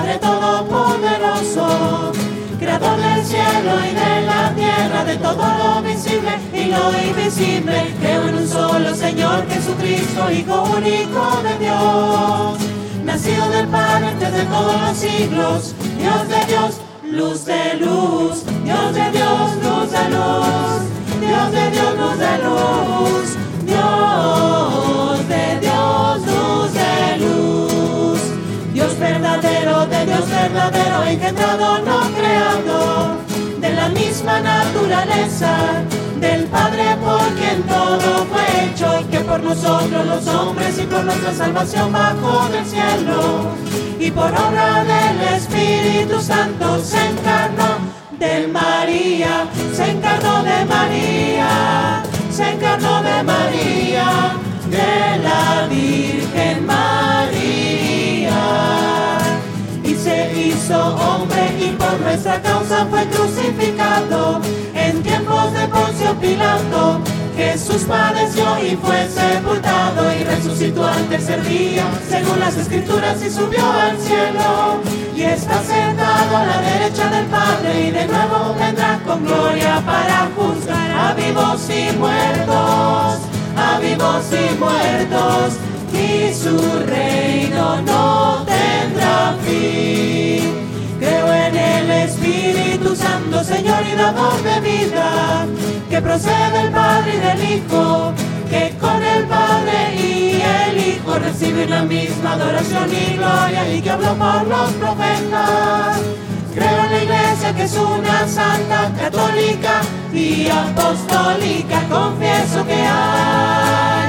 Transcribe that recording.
Padre Todopoderoso, Creador del cielo y de la tierra, de todo lo visible y lo invisible. Creo en un solo Señor Jesucristo, Hijo único de Dios, nacido del Padre antes de todos los siglos, Dios de Dios, luz de luz, Dios de Dios, luz de luz, Dios de Dios, luz de luz, Dios de Dios, luz de luz, Dios verdadero, de Dios verdadero, engendrado, no creado, de la misma naturaleza del Padre, por quien todo fue hecho, y que por nosotros los hombres y por nuestra salvación bajó del cielo, y por obra del Espíritu Santo se encarnó de María, se encarnó de María, se encarnó de María, de la Virgen María, y se hizo hombre y por nuestra causa fue crucificado. En tiempos de Poncio Pilato Jesús padeció y fue sepultado y resucitó al tercer día, según las Escrituras, y subió al cielo, y está sentado a la derecha del Padre, y de nuevo vendrá con gloria para juzgar a vivos y muertos, a vivos y muertos, y su reino no tendrá fin. Creo en el Espíritu Santo, Señor y dador de vida, que procede del Padre y del Hijo, que con el Padre y el Hijo reciben la misma adoración y gloria, y que habló por los profetas. Creo en la Iglesia, que es una santa, católica y apostólica. Confieso que hay